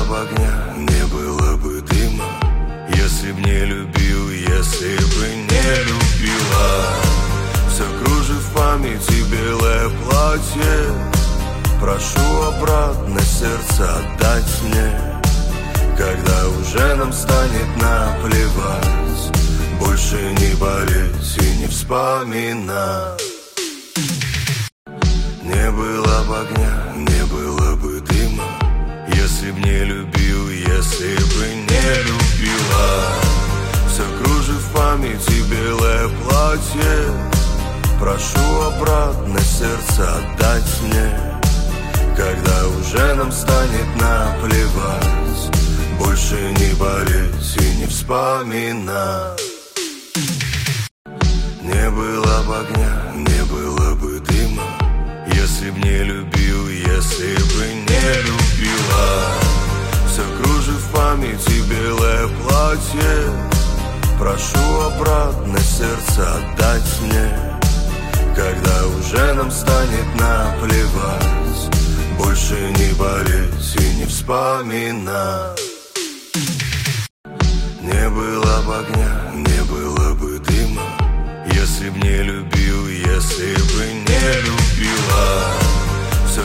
б огня, не было бы дыма. Если б не любил, если бы не любила. Все кружит в памяти белое платье. Прошу обратно сердце отдать мне, когда уже нам станет наплевать. Больше не болеть и не вспоминать. Не было б огня, не было бы дыма. Если б не любил, если бы не любила. Все кружит в памяти белое платье. Прошу обратно сердце отдать мне, когда уже нам станет наплевать. Больше не болеть и не вспоминать. Не было б огня, не было бы дыма. Если б не любил, если бы не любила. Все кружит в памяти белое платье. Прошу обратно сердце отдать мне, когда уже нам станет наплевать. Больше не болеть и не вспоминать. Не было б огня,